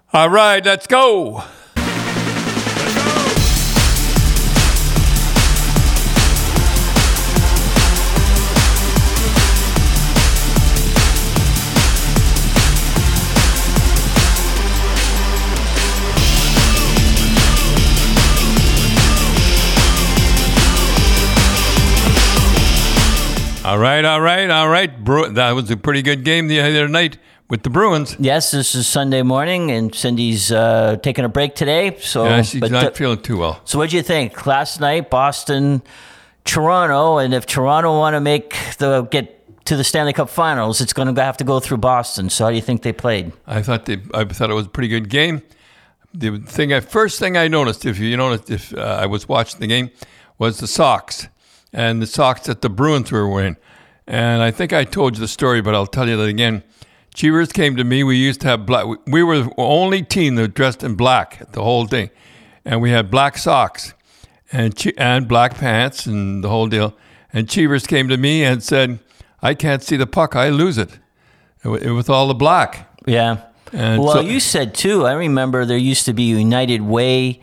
All right, let's go. All right. That was a pretty good game the other night with the Bruins. Yes, this is Sunday morning, and Cindy's taking a break today. So, yeah, she's not feeling too well. So what do you think? Last night, Boston, Toronto, and if Toronto want to get to the Stanley Cup Finals, it's going to have to go through Boston. So how do you think they played? I thought it was a pretty good game. The first thing I noticed, if I was watching the game, was the socks. And the socks that the Bruins were wearing. And I think I told you the story, but I'll tell you that again. Cheevers came to me. We used to have black. We were the only team that dressed in black the whole thing. And we had black socks and black pants and the whole deal. And Cheevers came to me and said, I can't see the puck. I lose it with all the black. Yeah. And you said, too, I remember there used to be a United Way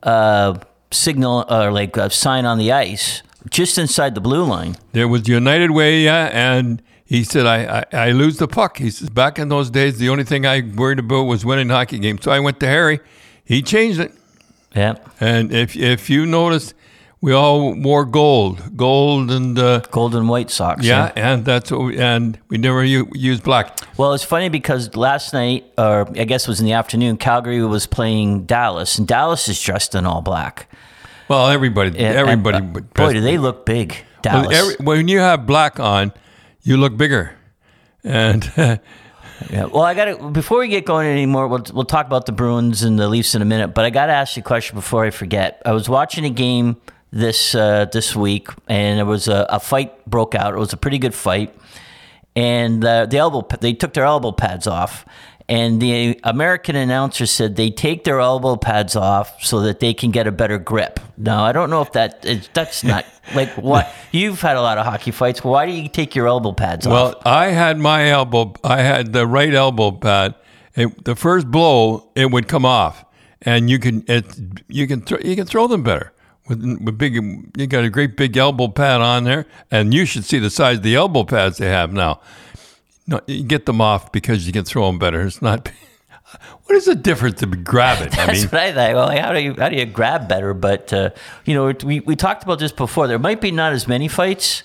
signal or a sign on the ice. Just inside the blue line. There was United Way, yeah, and he said, I lose the puck. He says, back in those days, the only thing I worried about was winning hockey games. So I went to Harry. He changed it. Yeah. And if you notice, we all wore gold and gold and white socks. Yeah, and we never used black. Well, it's funny because last night, or I guess it was in the afternoon, Calgary was playing Dallas, and Dallas is dressed in all black. Well, everybody. Boy, do they look big, Dallas. When you have black on, you look bigger. And yeah. Well, I got to before we get going anymore. We'll talk about the Bruins and the Leafs in a minute. But I got to ask you a question before I forget. I was watching a game this week, and there was a fight broke out. It was a pretty good fight, and they took their elbow pads off. And the American announcer said they take their elbow pads off so that they can get a better grip. Now, I don't know if that's not like what you've had a lot of hockey fights. Why do you take your elbow pads off? Well, I had the right elbow pad. The first blow, it would come off, and you can throw them better with big. You got a great big elbow pad on there, and you should see the size of the elbow pads they have now. No, you get them off because you can throw them better. It's not. What is the difference to grab it? That's what I thought. Well, how do you grab better? But we talked about this before. There might be not as many fights,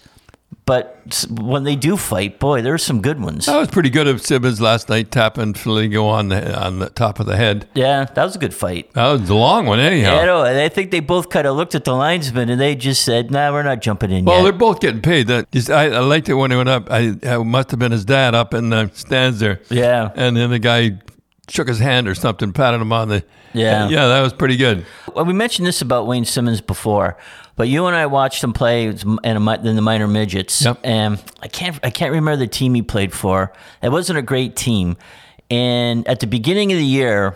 but when they do fight, boy, there's some good ones. That was pretty good of Simmons last night, tapping Filigo on the top of the head. Yeah, that was a good fight. That was a long one, anyhow. Yeah, I know. And I think they both kind of looked at the linesman and they just said, "Nah, we're not jumping in." Well, they're both getting paid. I liked it when he went up. It must have been his dad up in the stands there. Yeah, and then the guy shook his hand or something, patted him on the. Yeah, that was pretty good. Well, we mentioned this about Wayne Simmons before. But you and I watched him play in the minor midgets, yep. And I can't remember the team he played for. It wasn't a great team, and at the beginning of the year,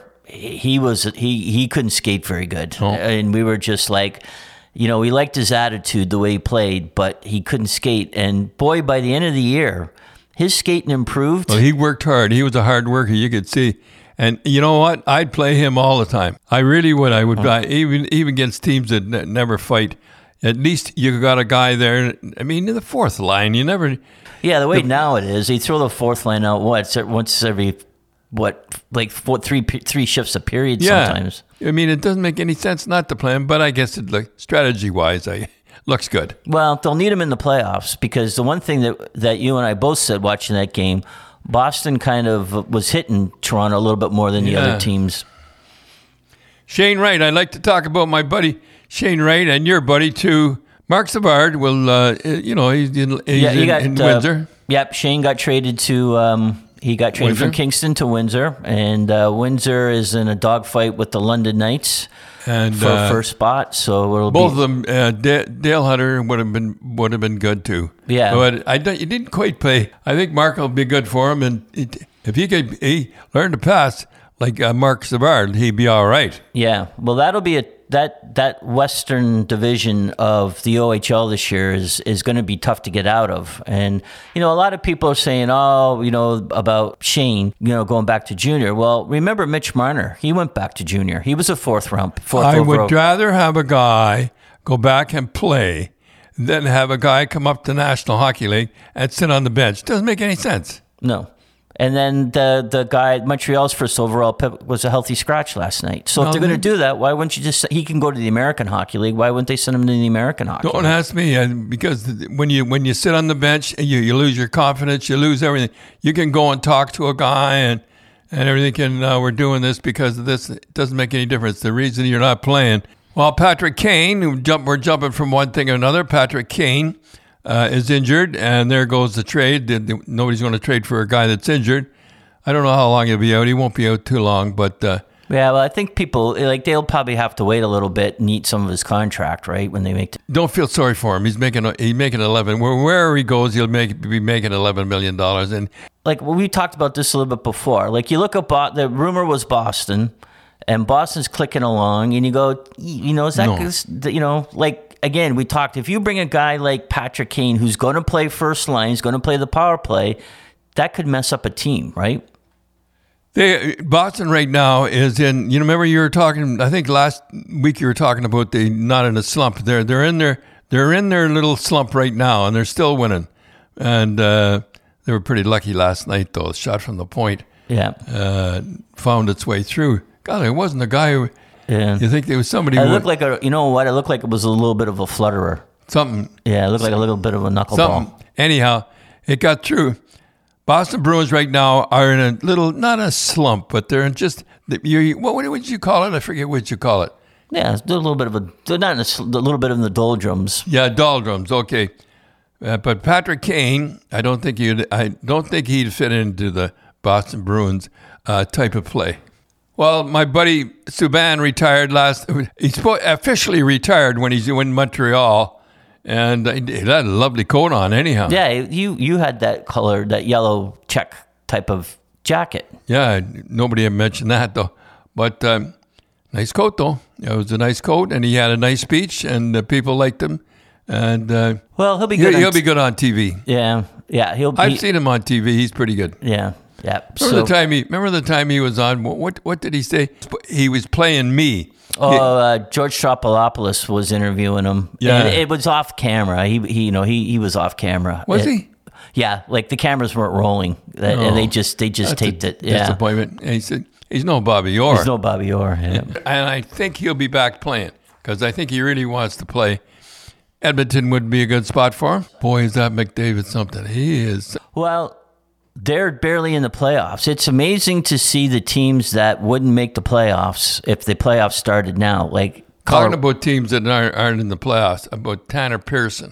he couldn't skate very good, and we were just like, we liked his attitude, the way he played, but he couldn't skate. And boy, by the end of the year, his skating improved. Well, he worked hard. He was a hard worker. You could see. And you know what? I'd play him all the time. I really would. I would, even against teams that never fight. At least you got a guy there. I mean, in the fourth line, you never. Yeah, the way now it is, they throw the fourth line out once every three shifts a period sometimes. I mean, it doesn't make any sense not to play him, but I guess strategy wise, looks good. Well, they'll need him in the playoffs because the one thing that you and I both said watching that game, Boston kind of was hitting Toronto a little bit more than the other teams. Shane Wright, I'd like to talk about my buddy Shane Wright and your buddy too. Mark Savard he's in Windsor. Yep, Shane got traded to from Kingston to Windsor, and Windsor is in a dogfight with the London Knights and for first spot. So both of them, Dale Hunter would have been good too. Yeah, but he didn't quite play. I think Mark will be good for him, and if he learn to pass like Mark Savard, he'd be all right. Yeah, well, that'll be that Western division of the OHL this year is going to be tough to get out of. And, a lot of people are saying, about Shane, going back to junior. Well, remember Mitch Marner. He went back to junior. He was a fourth overall. I would rather have a guy go back and play than have a guy come up to National Hockey League and sit on the bench. Doesn't make any sense. No. And then the guy, Montreal's first overall pick, was a healthy scratch last night. So if they're going to do that, why wouldn't you he can go to the American Hockey League. Why wouldn't they send him to the American Hockey League? Don't ask me, because when you sit on the bench, you lose your confidence, you lose everything. You can go and talk to a guy and everything, we're doing this because of this. It doesn't make any difference. The reason you're not playing. Well, Patrick Kane, we're jumping from one thing to another. Patrick Kane is injured, and there goes the trade. Nobody's going to trade for a guy that's injured. I don't know how long he'll be out. He won't be out too long, but yeah. Well, I think people they'll probably have to wait a little bit and eat some of his contract, right? When they make. Don't feel sorry for him. He's making 11. Wherever he goes, he'll be making $11 million. And we talked about this a little bit before. You look at the rumor was Boston, and Boston's clicking along, and you go, is that no. Again, we talked, if you bring a guy like Patrick Kane who's going to play first line, he's going to play the power play, that could mess up a team, right? Boston right now is in, remember you were talking, I think last week you were talking about they not in a slump. They're in their little slump right now, and they're still winning. And they were pretty lucky last night, though. The shot from the point found its way through. God, it wasn't a guy who... Yeah. You think there was somebody... It looked like it looked like it was a little bit of a flutterer. Something. Yeah, it looked like a little bit of a knuckleball. Anyhow, it got through. Boston Bruins right now are in a little, not a slump, but they're in just... What would you call it? I forget what you call it. Yeah, it's a little bit of a... They're not in a little bit in the doldrums. Yeah, doldrums, okay. But Patrick Kane, I don't think he'd fit into the Boston Bruins type of play. Well, my buddy Subban retired he's officially retired when he's in Montreal, and he had a lovely coat on anyhow. Yeah, you had that color, that yellow check type of jacket. Yeah, nobody had mentioned that though. But nice coat though. It was a nice coat, and he had a nice speech, and people liked him. And well, he'll be good. He'll be good on TV. Yeah. I've seen him on TV. He's pretty good. Yeah. Remember the time he was on? What did he say? He was playing me. George Stropolopoulos was interviewing him. Yeah, and it was off camera. He was off camera. Was he? Yeah, the cameras weren't rolling, and they just taped it. Yeah, disappointment. And he said he's no Bobby Orr. He's no Bobby Orr. Yeah. And I think he'll be back playing because I think he really wants to play. Edmonton would be a good spot for him. Boy, is that McDavid something. He is. Well, they're barely in the playoffs. It's amazing to see the teams that wouldn't make the playoffs if the playoffs started now. Talking about teams that aren't in the playoffs, about Tanner Pearson.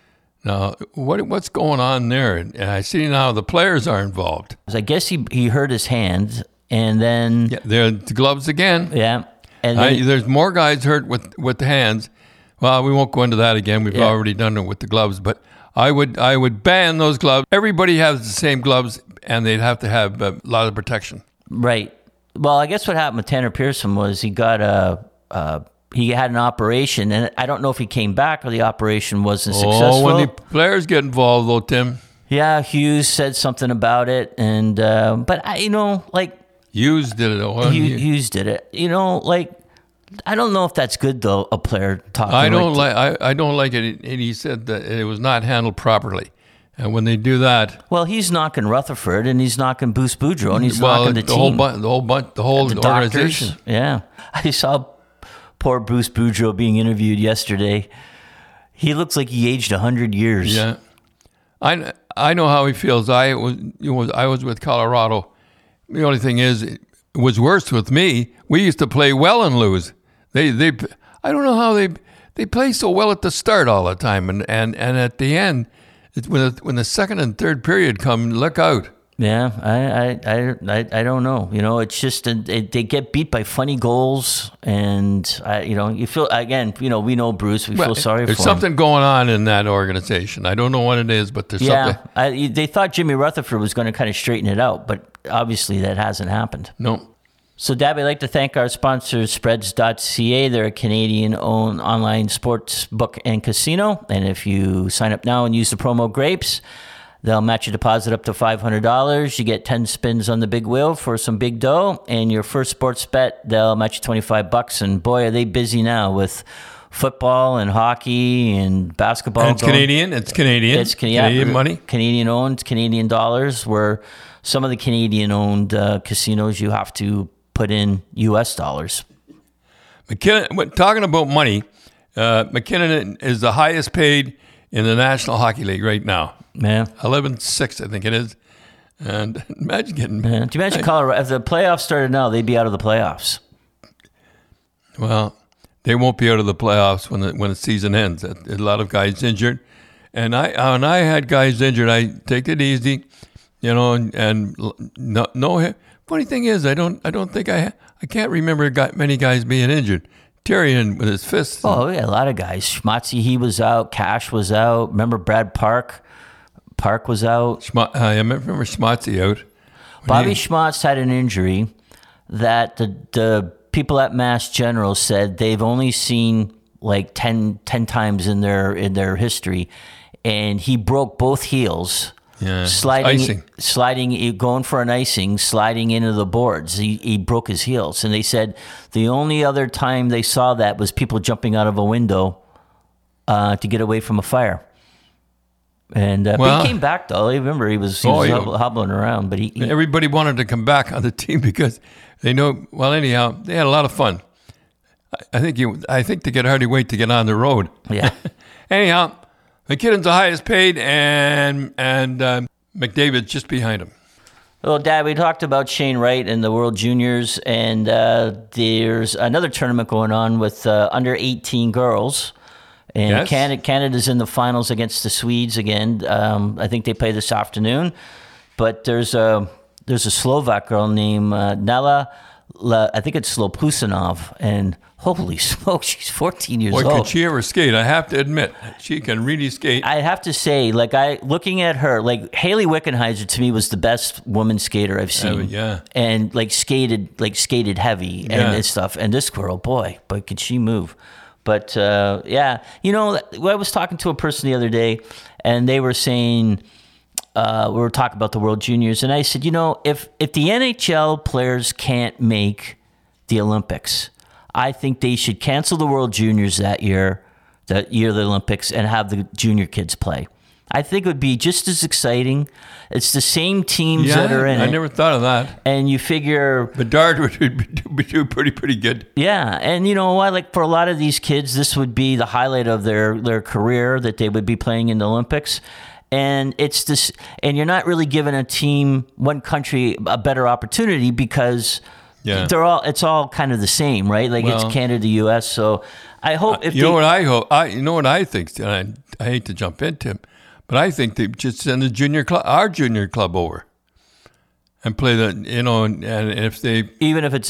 Now, what's going on there? And I see now the players are involved. I guess he hurt his hand, and then... Yeah, they're the gloves again. Yeah. And there's more guys hurt with the hands. Well, we won't go into that again. We've already done it with the gloves, but... I would ban those gloves. Everybody has the same gloves, and they'd have to have a lot of protection. Right. Well, I guess what happened with Tanner Pearson was he got he had an operation, and I don't know if he came back or the operation wasn't successful. When the players get involved, though, Tim. Yeah, Hughes said something about it, and but Hughes did it. Hughes did it. I don't know if that's good though. A player talking. I don't like it. And he said that it was not handled properly. And when they do that, well, he's knocking Rutherford and he's knocking Bruce Boudreau and he's knocking the team, the whole organization. Doctors. Yeah, I saw poor Bruce Boudreau being interviewed yesterday. He looks like he aged 100 years. Yeah, I know how he feels. I was with Colorado. The only thing is, it was worse with me. We used to play well and lose. I don't know how they play so well at the start all the time, and at the end, when the second and third period come, look out. Yeah, I don't know. It's just they get beat by funny goals, and you feel again. We know Bruce. We feel sorry for him. There's something going on in that organization. I don't know what it is, but there's something. They thought Jimmy Rutherford was going to kind of straighten it out, but obviously that hasn't happened. No. So, Dab, I'd like to thank our sponsors, Spreads.ca. They're a Canadian-owned online sports book and casino. And if you sign up now and use the promo GRAPES, they'll match your deposit up to $500. You get 10 spins on the big wheel for some big dough. And your first sports bet, they'll match you $25. And boy, are they busy now with football and hockey and basketball. And it's Canadian. It's Canadian. It's Canadian money. Canadian-owned, Canadian dollars, where some of the Canadian-owned casinos you have to put in U.S. dollars. McKinnon, talking about money, McKinnon is the highest paid in the National Hockey League right now. Yeah. 11-6, I think it is. And imagine getting... Yeah. Do you imagine Colorado, if the playoffs started now, they'd be out of the playoffs. Well, they won't be out of the playoffs when the season ends. A lot of guys injured. And when I had guys injured, I take it easy, and no. Funny thing is, I don't think I can't remember many guys being injured. Tyrion with his fists. Oh, yeah, a lot of guys. Schmatzy, he was out. Cash was out. Remember Brad Park? Park was out. I remember Schmatzy out. Bobby Schmatz had an injury that the people at Mass General said they've only seen like 10 times in their history, and he broke both heels. Yeah, sliding, going for an icing, sliding into the boards. He broke his heels. And they said the only other time they saw that was people jumping out of a window to get away from a fire. And but he came back, though. I remember he was hobbling around. But everybody wanted to come back on the team because they know, well, anyhow, they had a lot of fun. I think they could hardly wait to get on the road. Yeah. Anyhow, McKinnon's the highest paid, and McDavid's just behind him. Well, Dad, we talked about Shane Wright and the World Juniors, and there's another tournament going on with under 18 girls. And yes. Canada's in the finals against the Swedes again. I think they play this afternoon. But there's a Slovak girl named Nela, I think it's Lopusanov, and holy smoke, she's 14 years old. Boy, could she ever skate? I have to admit, she can really skate. I have to say, looking at her, Haley Wickenheiser to me was the best woman skater I've seen. Yeah. And skated heavy and stuff. And this girl, boy, could she move. But I was talking to a person the other day, and they were saying, we were talking about the World Juniors, and I said, if the NHL players can't make the Olympics, I think they should cancel the World Juniors that year of the Olympics, and have the junior kids play. I think it would be just as exciting. It's the same teams that are in it. I never thought of that. And you figure... Bedard would do pretty good. Yeah, and you know what? For a lot of these kids, this would be the highlight of their career, that they would be playing in the Olympics. And it's this, and you're not really giving a team, one country, a better opportunity because it's all kind of the same, right? It's Canada, U.S. So I hope if what I think. And I hate to jump into him, but I think they just send our junior club over and play and if they even if it's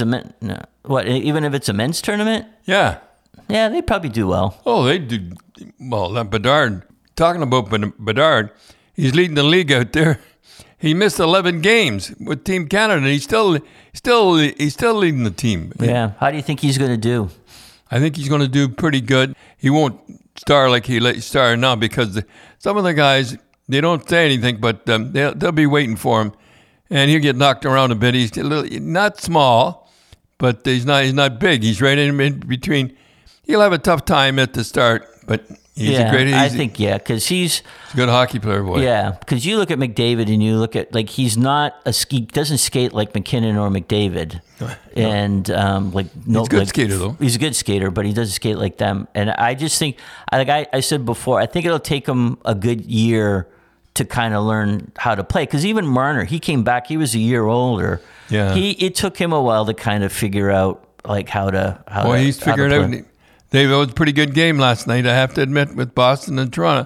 a men's tournament. Yeah, they probably do well. Oh, they do well. That Bedard. Talking about Bedard, he's leading the league out there. He missed 11 games with Team Canada, and he's still leading the team. Yeah. How do you think he's going to do? I think he's going to do pretty good. He won't star like he started now because some of the guys, they don't say anything, but they'll be waiting for him, and he'll get knocked around a bit. He's not small, but he's not big. He's right in between. He'll have a tough time at the start, but. I think, because he's a good hockey player, boy. Yeah, because you look at McDavid and you look at, he's not he doesn't skate like McKinnon or McDavid. No. And, he's a good skater, though. He's a good skater, but he doesn't skate like them. And I just think, I said before, I think it'll take him a good year to kind of learn how to play. Because even Marner, he came back, he was a year older. Yeah. It took him a while to kind of figure out, how to he's figuring out. It was a pretty good game last night, I have to admit, with Boston and Toronto.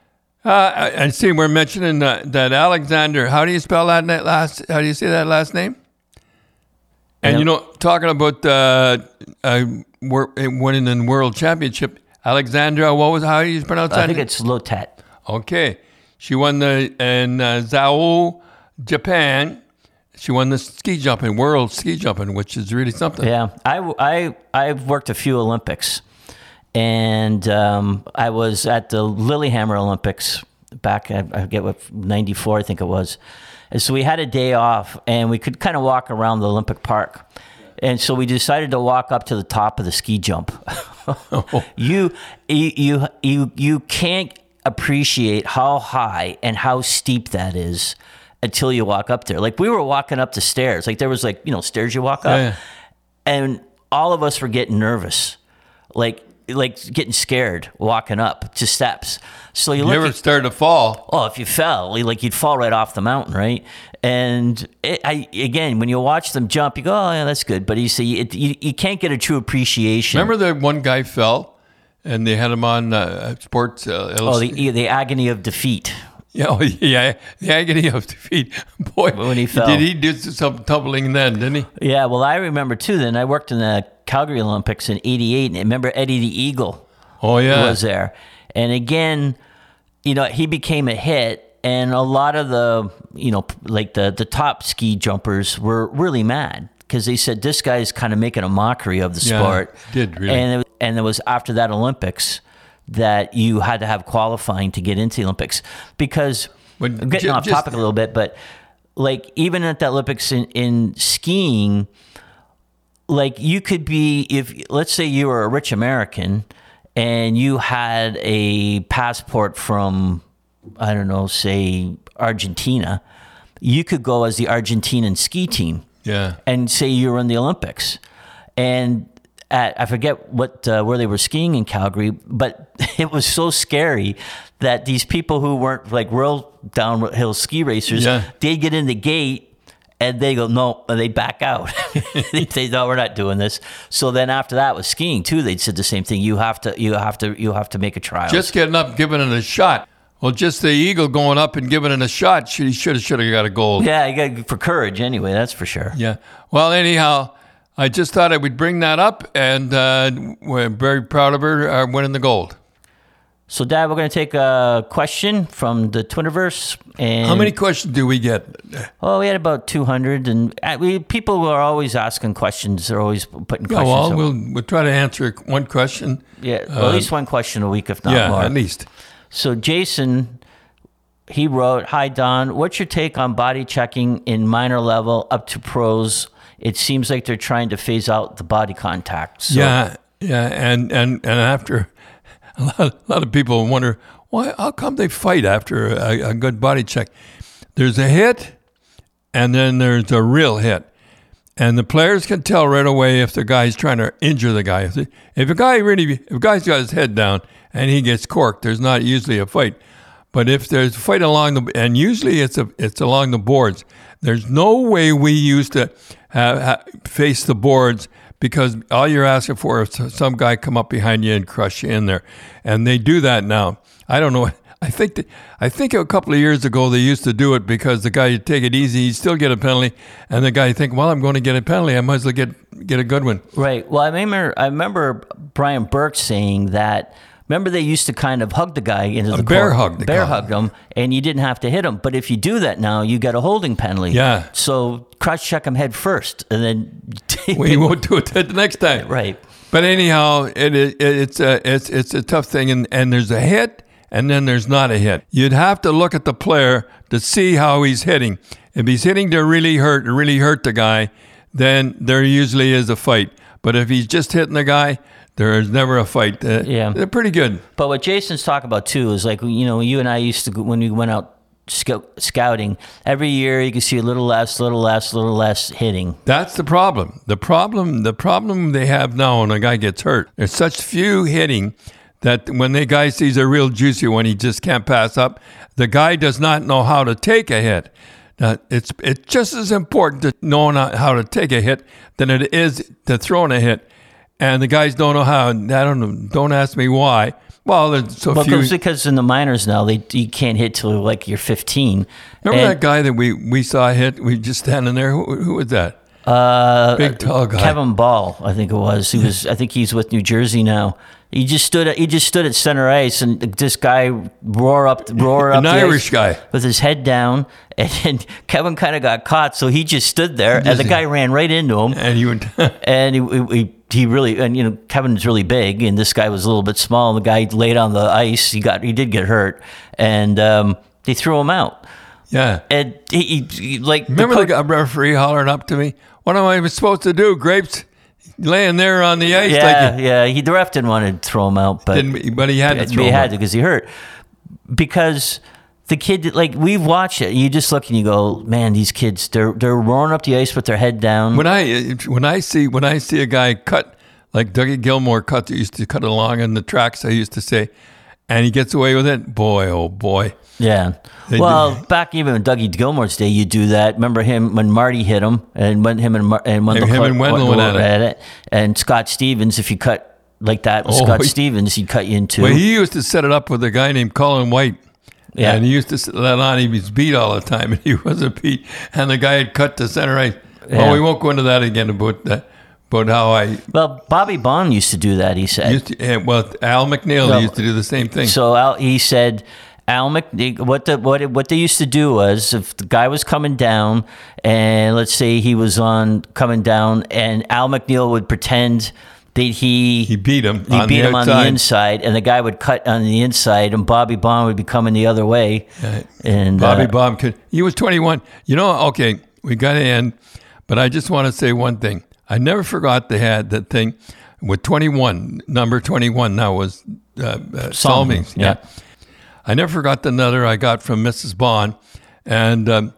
I see we're mentioning that Alexander. How do you spell that how do you say that last name? And talking about winning the World Championship, Alexandra. How do you pronounce that? I think it's Lotet. Okay, she won in Zao, Japan. She won the ski jumping, world ski jumping, which is really something. Yeah, I've worked a few Olympics, and I was at the Lillehammer Olympics back, I forget what, 94, I think it was. And so we had a day off, and we could kind of walk around the Olympic Park. And so we decided to walk up to the top of the ski jump. You can't appreciate how high and how steep that is until you walk up there. Like, we were walking up the stairs. Like, there was, like, stairs you walk up. Yeah. And all of us were getting nervous. Like getting scared walking up to steps. So you ever started to fall? Oh, if you fell, like, you'd fall right off the mountain, right? And again, when you watch them jump, you go, oh, yeah, that's good. But you see, you can't get a true appreciation. Remember that one guy fell, and they had him on Sports Illustrated? Oh, the agony of defeat. Yeah, the agony of defeat. Boy, when he fell. Did he do some tumbling then, didn't he? Yeah, well, I remember, too, then I worked in the Calgary Olympics in 88, and I remember Eddie the Eagle was there. And again, he became a hit, and a lot of the, like the top ski jumpers were really mad because they said, this guy's kind of making a mockery of the sport. Did really. And it was after that Olympics that you had to have qualifying to get into the Olympics, because I'm getting off topic a little bit, but like, even at the Olympics in skiing, like, you could be, if let's say you were a rich American and you had a passport from, I don't know, say Argentina, you could go as the Argentinian ski team. Yeah. And say you were in the Olympics. And I forget where they were skiing in Calgary, but it was so scary that these people who weren't like real downhill ski racers, they'd get in the gate and they go, no, and they'd back out. They'd say, no, we're not doing this. So then after that with skiing too, they'd said the same thing. You have to make a trial. Just getting up, giving it a shot. Well, just the Eagle going up and giving it a shot, he should have got a gold. Yeah, you got for courage anyway, that's for sure. Yeah. Well, anyhow, I just thought I would bring that up, and we're very proud of her winning the gold. So, Dad, we're going to take a question from the Twitterverse. And how many questions do we get? Oh, we had about 200, and people are always asking questions. They're always putting questions. Oh, well, we'll try to answer one question. Yeah, at least one question a week, if not more. Yeah, at least. So, Jason, he wrote, "Hi, Don. What's your take on body checking in minor level up to pros? It seems like they're trying to phase out the body contact." So, yeah, and after a lot of people wonder why. How come they fight after a good body check? There's a hit, and then there's a real hit, and the players can tell right away if the guy's trying to injure the guy. If a guy's got his head down and he gets corked, there's not usually a fight. But if there's a fight and usually it's along the boards. There's no way we used to face the boards, because all you're asking for is some guy come up behind you and crush you in there. And they do that now. I don't know. I think a couple of years ago they used to do it because the guy would take it easy, he'd still get a penalty, and the guy would think, well, I'm going to get a penalty, I might as well get a good one. Right. Well, I remember Brian Burke saying that. Remember, they used to kind of hug the guy into the bear court. Bear hugged him, and you didn't have to hit him. But if you do that now, you get a holding penalty. Yeah. So cross check him head first, and then we won't do it the next time. Right. But anyhow, it's a tough thing, and there's a hit, and then there's not a hit. You'd have to look at the player to see how he's hitting. If he's hitting to really hurt the guy, then there usually is a fight. But if he's just hitting the guy, there is never a fight. They're pretty good. But what Jason's talking about, too, is like, you and I used to, when we went out scouting, every year you could see a little less hitting. That's the problem. The problem they have now when a guy gets hurt, there's such few hitting that when the guy sees a real juicy one, he just can't pass up. The guy does not know how to take a hit. Now, it's just as important to know how to take a hit than it is to throw in a hit. And the guys don't know how. I don't know. Don't ask me why. Well, there's so few. Because in the minors now, you can't hit till like you're 15. Remember that guy that we saw hit? We just standing there. Who was that? Big tall guy. Kevin Ball, I think it was. I think he's with New Jersey now. He just stood at center ice, and this guy roar up An the Irish ice guy. with his head down, and Kevin kind of got caught, so he just stood there, and the guy ran right into him, And he went. and he really, and Kevin's really big, and this guy was a little bit small. And the guy laid on the ice. He did get hurt, and they threw him out. Yeah. And he like Remember the referee hollering up to me? What am I even supposed to do, Grapes? Laying there on the ice. The ref didn't want to throw him out, but He had to throw he him had out. to because he hurt. Because the kid, like, we've watched it. You just look and you go, man, these kids, they're roaring up the ice with their head down. When I see a guy cut like Dougie Gilmore used to cut along in the tracks, I used to say, and he gets away with it, boy, oh boy. Yeah. Back even in Dougie Gilmore's day, you do that. Remember him when Marty hit him, and when him and Wendell went at it. And Scott Stevens, if you cut like that with Scott Stevens, he'd cut you in two. Well, he used to set it up with a guy named Colin White. Yeah. And he used to let on he was beat all the time, and he wasn't beat. And the guy had cut to center ice. Yeah. Well, we won't go into that again about how I Well, Bobby Bond used to do that, he said. Al McNeil used to do the same thing. So he said, Al McNeil, what they used to do was, if the guy was coming down, and let's say he was coming down, and Al McNeil would pretend that he beat him. He beat him on the inside, and the guy would cut on the inside, and Bobby Bond would be coming the other way. And Bobby Bond he was 21. Okay, we got to end, but I just want to say one thing. I never forgot they had that thing with 21. Number 21 now was Salmings. Yeah. I never forgot the letter I got from Mrs. Bond, and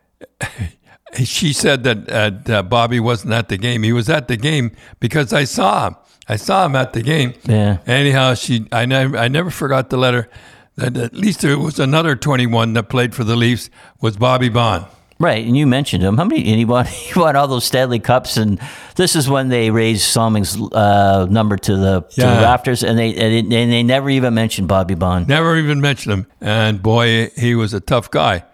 she said that Bobby wasn't at the game. He was at the game because I saw him. I saw him at the game. Yeah. Anyhow, I never forgot the letter. That at least there was another 21 that played for the Leafs was Bobby Bond. Right, and you mentioned him. And he won all those Stanley Cups, and this is when they raised Salming's number to the rafters, and they never even mentioned Bobby Bond. Never even mentioned him. And boy, he was a tough guy.